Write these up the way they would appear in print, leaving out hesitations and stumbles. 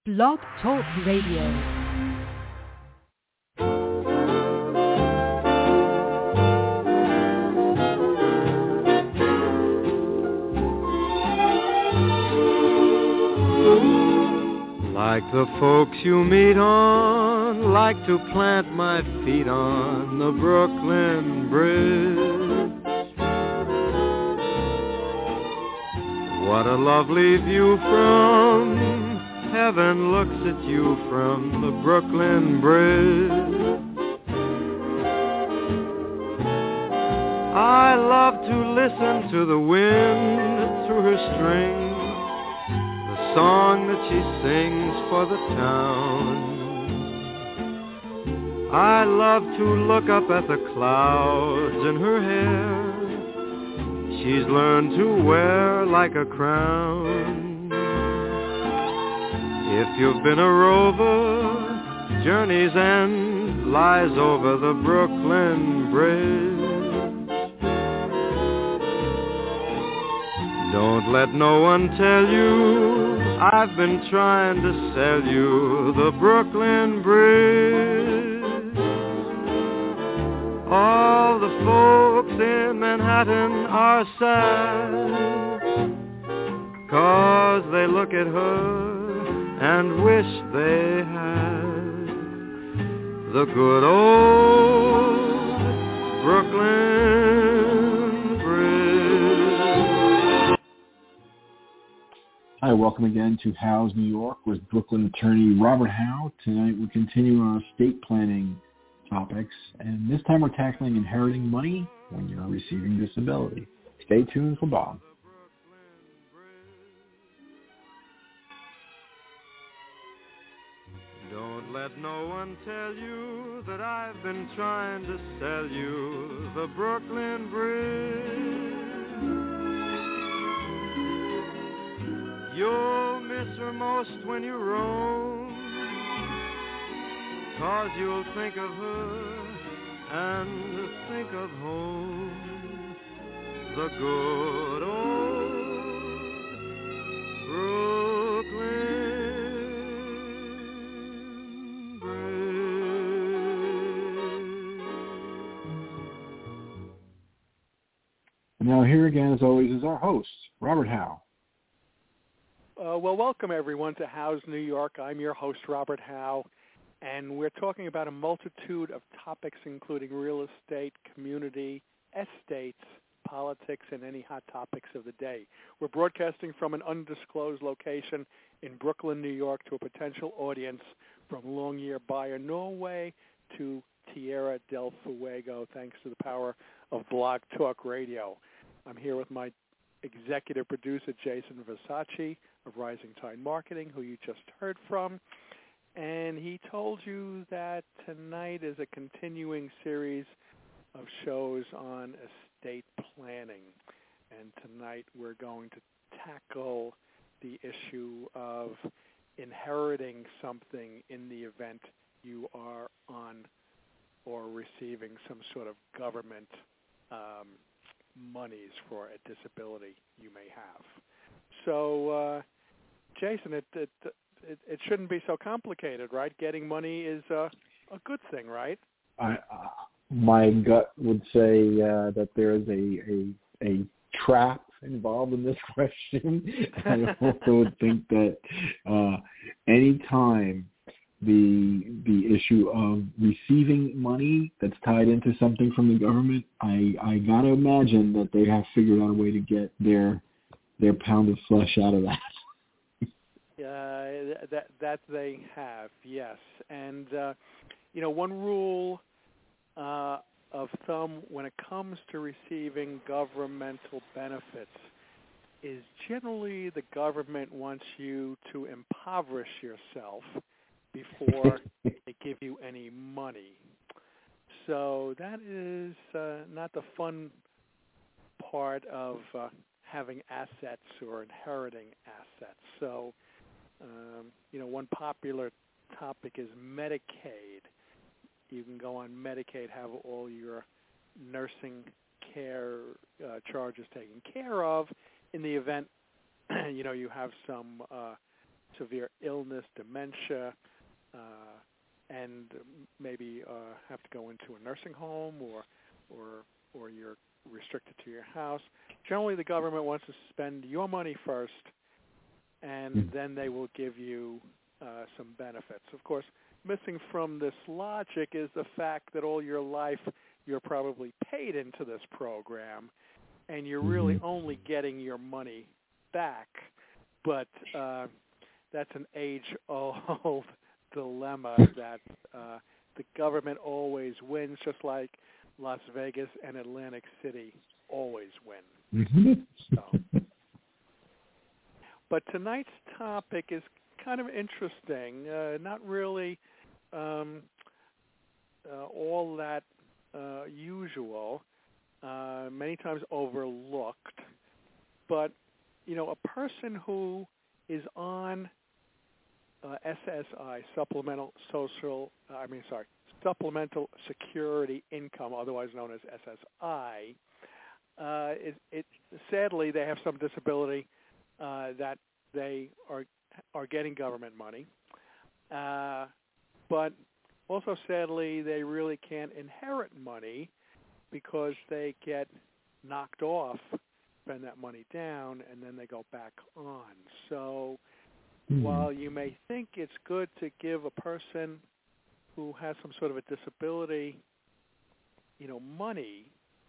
Blog Talk Radio. Like the folks you meet on, like to plant my feet on the Brooklyn Bridge. What a lovely view from heaven looks at you from the Brooklyn Bridge. I love to listen to the wind through her strings, song that she sings for the town. I love to look up at the clouds in her hair. She's learned to wear like a crown. If you've been a rover, journey's end lies over the Brooklyn Bridge. Don't let no one tell you I've been trying to sell you the Brooklyn Bridge. All the folks in Manhattan are sad, 'cause they look at her and wish they had the good old Brooklyn Bridge. Hi, welcome again to Howe's New York with Brooklyn attorney Robert Howe. Tonight we continue our estate planning topics, and this time we're tackling inheriting money when you're receiving disability. Stay tuned for Bob. Don't let no one tell you that I've been trying to sell you the Brooklyn Bridge. You'll miss her most when you roam, 'cause you'll think of her and think of home, the good old Brooklyn Bridge. And now here again, as always, is our host, Robert Howe. Well, welcome everyone to Howe's New York. I'm your host, Robert Howe, and we're talking about a multitude of topics including real estate, community, estates, politics, and any hot topics of the day. We're broadcasting from an undisclosed location in Brooklyn, New York, to a potential audience from Longyear, Bayer, Norway, to Tierra del Fuego, thanks to the power of Blog Talk Radio. I'm here with my executive producer, Jason Versace of Rising Tide Marketing, who you just heard from. And he told you that tonight is a continuing series of shows on estate planning. And tonight we're going to tackle the issue of inheriting something in the event you are on or receiving some sort of government monies for a disability you may have. So, Jason, it shouldn't be so complicated, right? Getting money is a good thing, right? My gut would say that there is a trap involved in this question. I also would think that any time the issue of receiving money that's tied into something from the government, I got to imagine that they have figured out a way to get their pound of flesh out of that. That they have, yes. And, one rule of thumb when it comes to receiving governmental benefits is generally the government wants you to impoverish yourself before they give you any money. So that is not the fun part of having assets or inheriting assets. So, one popular topic is Medicaid. You can go on Medicaid, have all your nursing care charges taken care of in the event, you have some severe illness, dementia, dementia, and maybe have to go into a nursing home or you're restricted to your house. Generally, the government wants to spend your money first, and then they will give you some benefits. Of course, missing from this logic is the fact that all your life you're probably paid into this program, and you're really only getting your money back. But that's an age-old dilemma that the government always wins, just like Las Vegas and Atlantic City always win. So. But tonight's topic is kind of interesting, not really all that usual, many times overlooked. But, you know, a person who is on SSI, Supplemental Security Income, otherwise known as SSI, sadly they have some disability that they are getting government money, but also sadly they really can't inherit money because they get knocked off, spend that money down, and then they go back on. So while you may think it's good to give a person who has some sort of a disability, you know, money,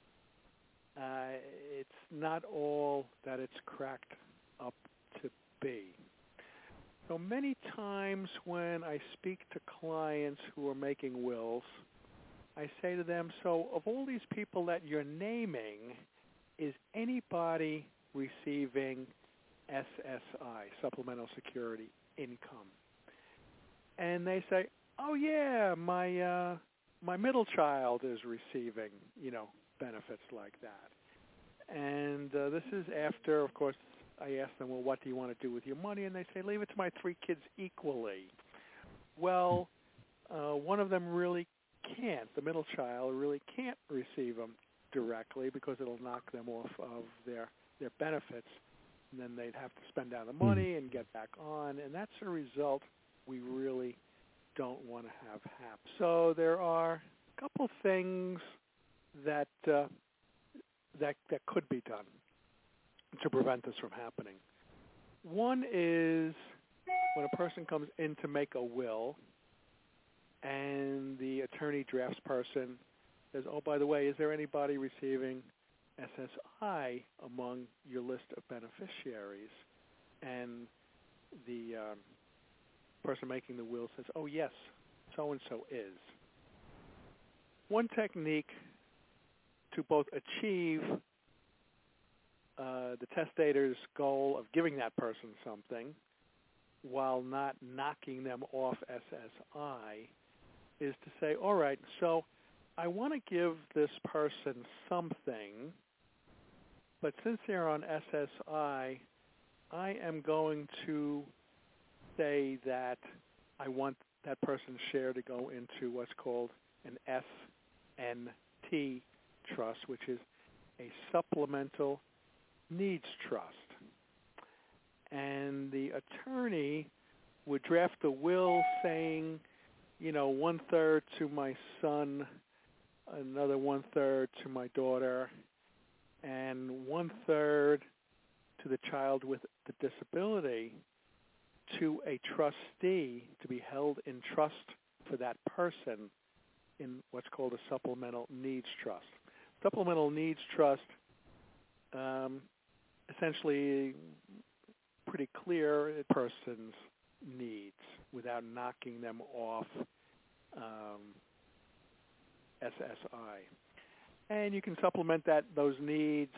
it's not all that it's cracked up to be. So many times when I speak to clients who are making wills, I say to them, so of all these people that you're naming, is anybody receiving SSI, Supplemental Security Income? And they say, oh yeah, my middle child is receiving, you know, benefits like that. And this is after, of course, I ask them, well, what do you want to do with your money? And they say, leave it to my 3 kids equally. Well, one of them really can't. The middle child really can't receive them directly because it'll knock them off of their benefits. And then they'd have to spend down the money and get back on. And that's a result we really don't want to have happen. So there are a couple things that could be done to prevent this from happening. One is when a person comes in to make a will and the attorney drafts person says, oh, by the way, is there anybody receiving SSI among your list of beneficiaries? And the person making the will says, oh, yes, so-and-so is. One technique to both achieve the testator's goal of giving that person something while not knocking them off SSI is to say, all right, so I want to give this person something, but since they're on SSI, I am going to say that I want that person's share to go into what's called an SNT trust, which is a supplemental needs trust. And the attorney would draft a will saying, you know, 1/3 to my son, another 1/3 to my daughter, and 1/3 to the child with the disability to a trustee to be held in trust for that person in what's called a supplemental needs trust. Supplemental needs trust essentially pretty clear a person's needs without knocking them off SSI. And you can supplement those needs,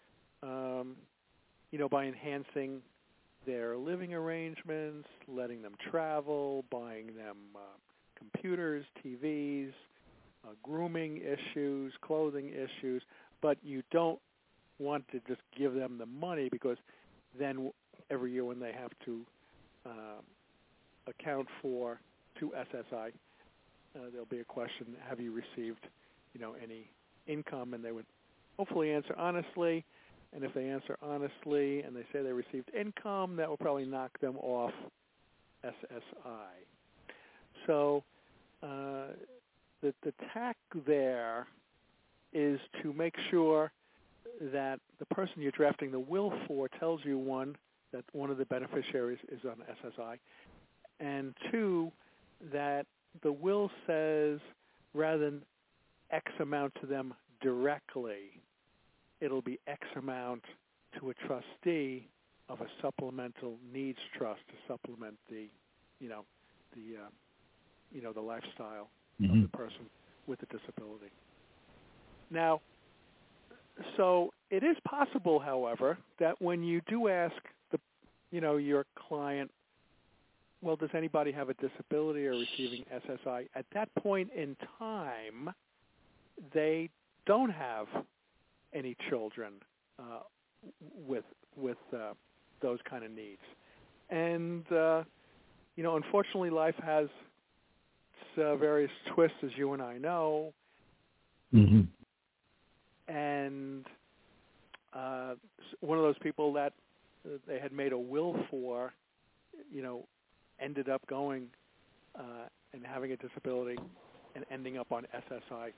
you know, by enhancing their living arrangements, letting them travel, buying them computers, TVs, grooming issues, clothing issues, but you don't want to just give them the money because then every year when they have to account for to SSI, there'll be a question, have you received, you know, any income? And they would hopefully answer honestly. And if they answer honestly and they say they received income, that will probably knock them off SSI. So the tack there is to make sure that the person you're drafting the will for tells you, one, that one of the beneficiaries is on SSI, and two, that the will says rather than X amount to them directly, it'll be X amount to a trustee of a supplemental needs trust to supplement the lifestyle of the person with the disability. Now, so it is possible, however, that when you do ask your client, well, does anybody have a disability or receiving SSI? At that point in time, they don't have any children with those kind of needs. And, unfortunately, life has its various twists, as you and I know. Mm-hmm. And one of those people that they had made a will for, ended up going and having a disability and ending up on SSI.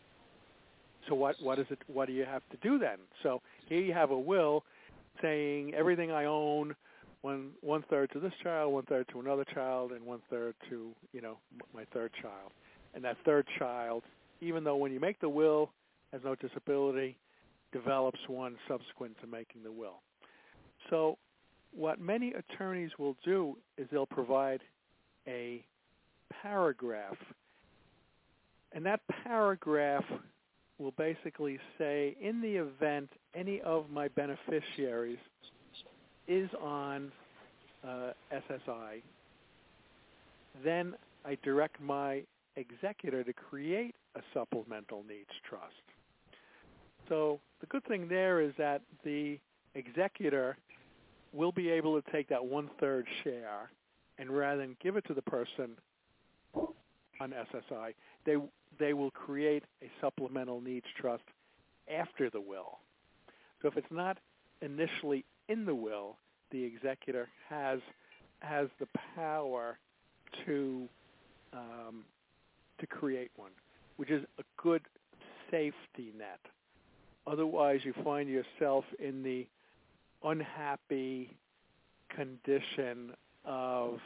So what is it? What do you have to do then? So here you have a will saying everything I own, one third to this child, 1/3 to another child, and 1/3 to my third child. And that third child, even though when you make the will has no disability, develops one subsequent to making the will. So what many attorneys will do is they'll provide a paragraph, and that paragraph will basically say, in the event any of my beneficiaries is on SSI, then I direct my executor to create a supplemental needs trust. So the good thing there is that the executor will be able to take that 1/3 share, and rather than give it to the person on SSI, they will create a supplemental needs trust after the will. So if it's not initially in the will, the executor has the power to create one, which is a good safety net. Otherwise, you find yourself in the unhappy condition of,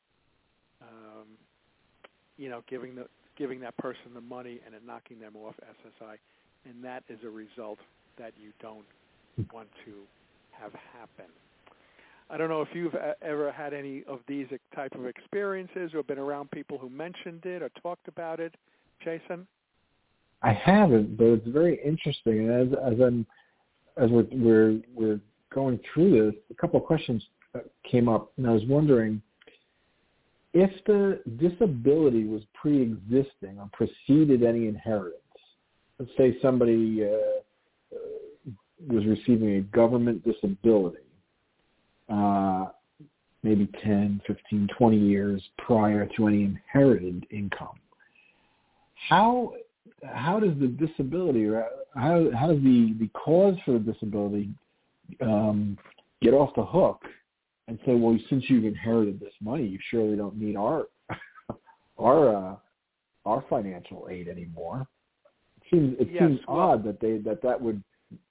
giving that person the money and then knocking them off SSI, and that is a result that you don't want to have happen. I don't know if you've ever had any of these type of experiences or been around people who mentioned it or talked about it, Jason. I haven't, but it's very interesting. And as we're going through this, a couple of questions came up, and I was wondering if the disability was pre-existing or preceded any inheritance. Let's say somebody was receiving a government disability, maybe 10, 15, 20 years prior to any inherited income. How does the disability, or how does the cause for the disability get off the hook and say, well, since you've inherited this money, you surely don't need our financial aid anymore? It seems odd that that would.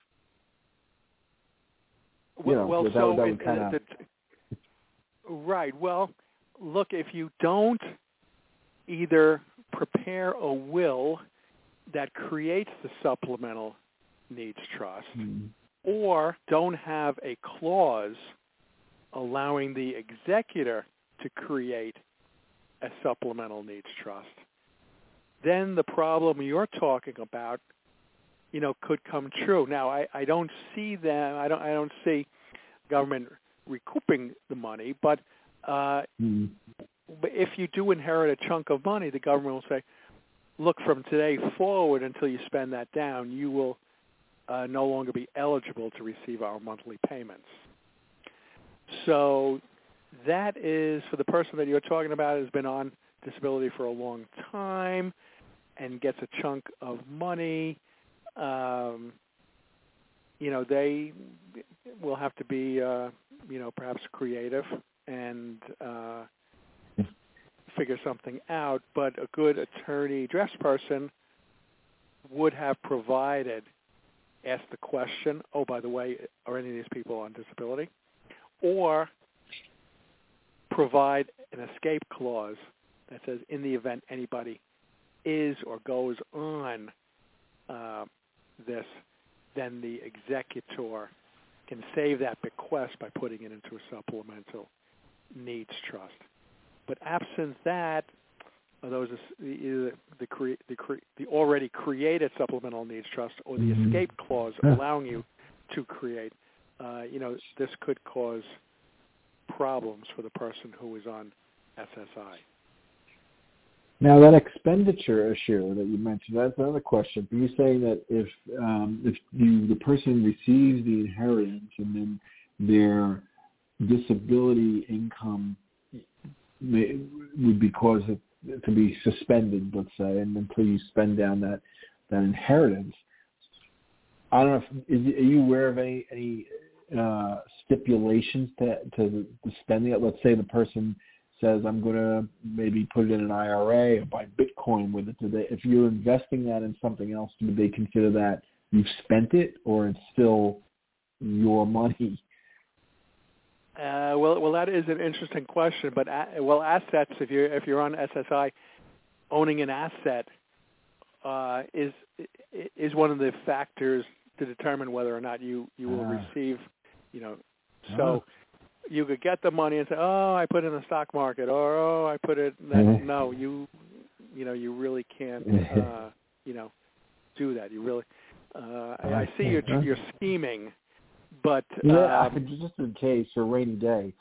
Right. Well, look, if you don't either prepare a will that creates the supplemental needs trust, or don't have a clause allowing the executor to create a supplemental needs trust, then the problem you're talking about, could come true. Now, I don't see them. I don't see government recouping the money, but if you do inherit a chunk of money, the government will say, look, from today forward until you spend that down, you will no longer be eligible to receive our monthly payments. So that is, for the person that you're talking about, has been on disability for a long time and gets a chunk of money, they will have to be, perhaps creative and figure something out, but a good attorney draftsperson would have asked the question, oh, by the way, are any of these people on disability? Or provide an escape clause that says in the event anybody is or goes on this, then the executor can save that bequest by putting it into a supplemental needs trust. But absent that, those either the already created supplemental needs trust or the escape clause allowing you to create, this could cause problems for the person who is on SSI. Now, that expenditure issue that you mentioned, that's another question. Are you saying that if the person receives the inheritance and then their disability income would be caused to be suspended, let's say, and until you spend down that inheritance, I don't know. Are you aware of any stipulations to the spending it? Let's say the person says, I'm going to maybe put it in an IRA or buy Bitcoin with it. If you're investing that in something else, do they consider that you've spent it or it's still your money? Well, that is an interesting question. But assets, if you're on SSI, owning an asset is one of the factors to determine whether or not you will receive. So you could get the money and say, oh, I put it in the stock market, or oh, I put it. No, you really can't. Do that. You really. I see you're scheming. But just in case for a rainy day.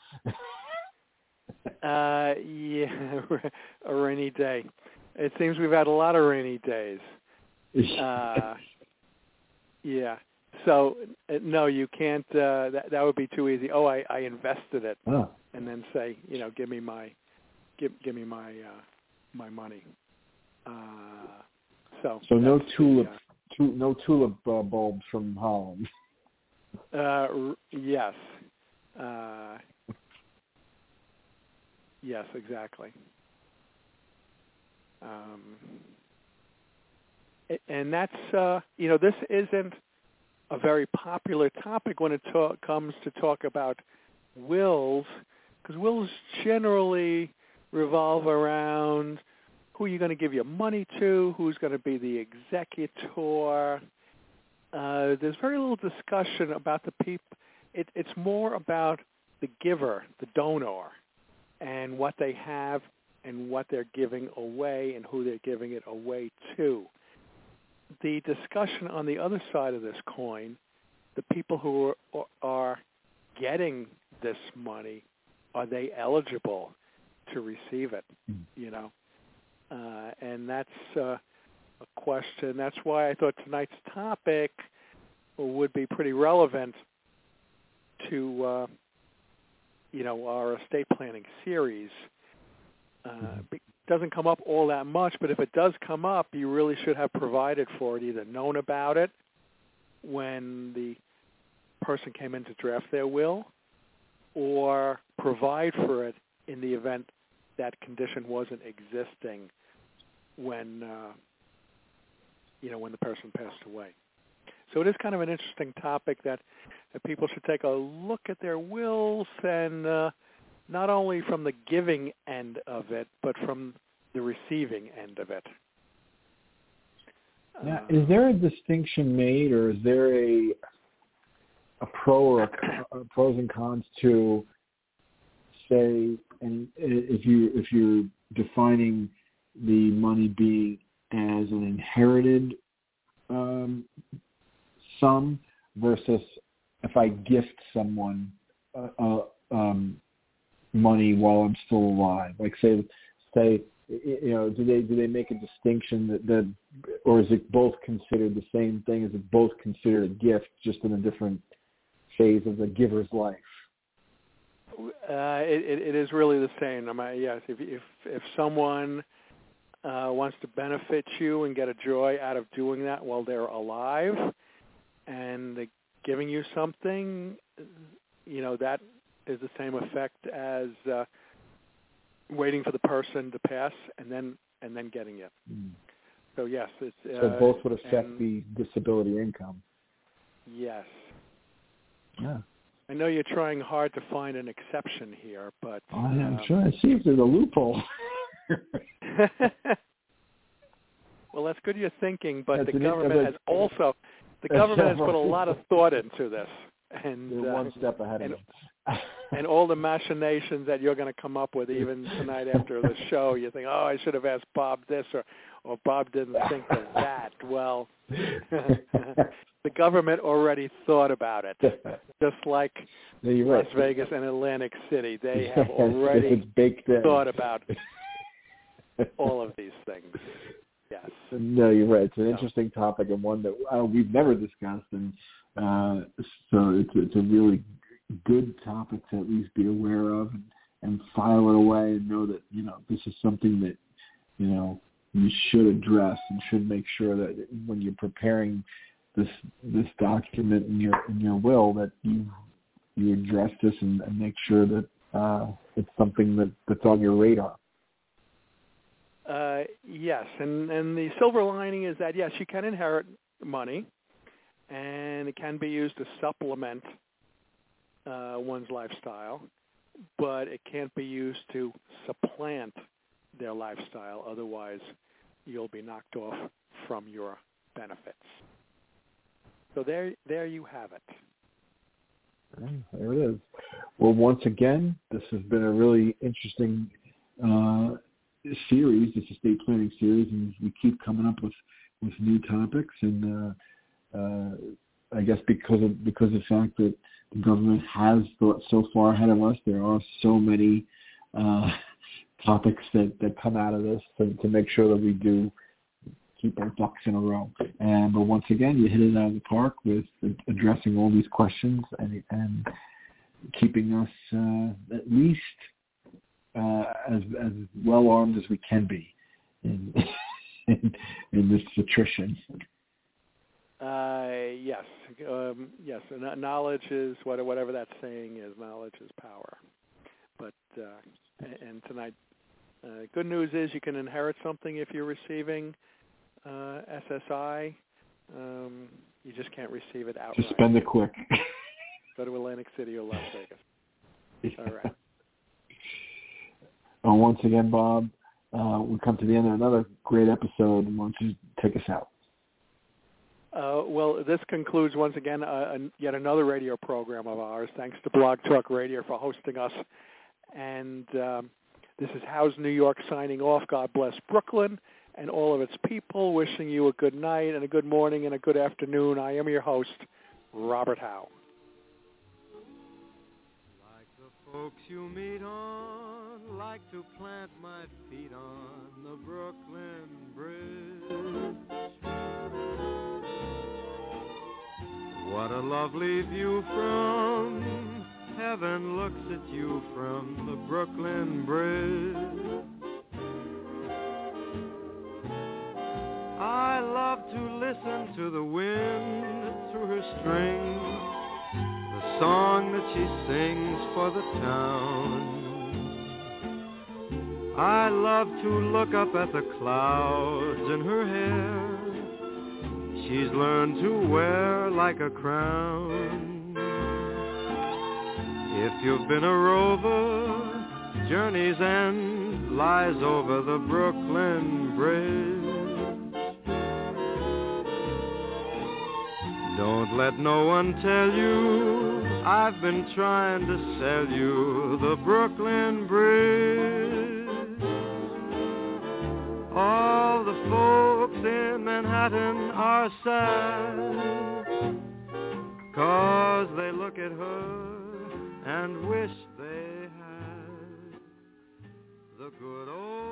A rainy day. It seems we've had a lot of rainy days. Yeah. So no, you can't. That would be too easy. Oh, I invested it, and then say, give me my my money. So no tulip bulbs from Holland. Yes. Yes, exactly. And that's, this isn't a very popular topic when it comes to talk about wills, because wills generally revolve around who you're going to give your money to, who's going to be the executor. There's very little discussion about the people. It's more about the giver, the donor, and what they have and what they're giving away and who they're giving it away to. The discussion on the other side of this coin, the people who are getting this money, are they eligible to receive it? And that's a question. That's why I thought tonight's topic would be pretty relevant to, our estate planning series. It doesn't come up all that much, but if it does come up, you really should have provided for it, either known about it when the person came in to draft their will, or provide for it in the event that condition wasn't existing when when the person passed away. So it is kind of an interesting topic that people should take a look at their wills, and not only from the giving end of it, but from the receiving end of it. Now, is there a distinction made, or is there a pro or a pros and cons to say, and if you're defining the money being as an inherited sum versus if I gift someone money while I'm still alive? Like say, do they make a distinction that, or is it both considered the same thing? Is it both considered a gift, just in a different phase of the giver's life? It is really the same. Yes, if someone wants to benefit you and get a joy out of doing that while they're alive, and they're giving you something, that is the same effect as waiting for the person to pass and then getting it. So yes, it's so both would affect the disability income. Yes. Yeah. I know you're trying hard to find an exception here, but I'm trying to see if there's a loophole. Well, that's good you're thinking, but That's the government has put a lot of thought into this, and they're one step ahead of us. And all the machinations that you're going to come up with, even tonight after the show, you think, oh, I should have asked Bob this, or Bob didn't think of that. Well, the government already thought about it, just like Las Vegas and Atlantic City. They have already thought about all of these things. Yes. No, you're right. It's an interesting topic and one that we've never discussed, and so it's a really good topic to at least be aware of and file it away and know that this is something that you should address and should make sure that when you're preparing this document in your will that you address this and make sure that it's something that's on your radar. Yes, and the silver lining is that, yes, you can inherit money, and it can be used to supplement one's lifestyle, but it can't be used to supplant their lifestyle. Otherwise, you'll be knocked off from your benefits. So there you have it. There it is. Well, once again, this has been a really interesting series. It's a estate planning series, and we keep coming up with new topics. And I guess because of the fact that the government has thought so far ahead of us, there are so many topics that come out of this to make sure that we do keep our ducks in a row. But once again, you hit it out of the park with addressing all these questions and keeping us at least as well armed as we can be in this attrition. Yes. Yes. Knowledge is whatever that saying is. Knowledge is power. But and tonight, good news is you can inherit something if you're receiving SSI. You just can't receive it outright. Just spend it quick. Go to Atlantic City or Las Vegas. All right. Once again, Bob, we come to the end of another great episode. Why don't you take us out? Well, this concludes once again yet another radio program of ours. Thanks to Blog Talk Radio for hosting us. And this is House New York signing off. God bless Brooklyn and all of its people. Wishing you a good night and a good morning and a good afternoon. I am your host, Robert Howe. Like the folks you meet on, like to plant my feet on the Brooklyn Bridge. What a lovely view from heaven looks at you from the Brooklyn Bridge. I love to listen to the wind through her strings, the song that she sings for the town. I love to look up at the clouds in her hair. She's learned to wear like a crown. If you've been a rover, journey's end lies over the Brooklyn Bridge. Don't let no one tell you I've been trying to sell you the Brooklyn Bridge. All the folks in Manhattan are sad, 'cause they look at her and wish they had the good old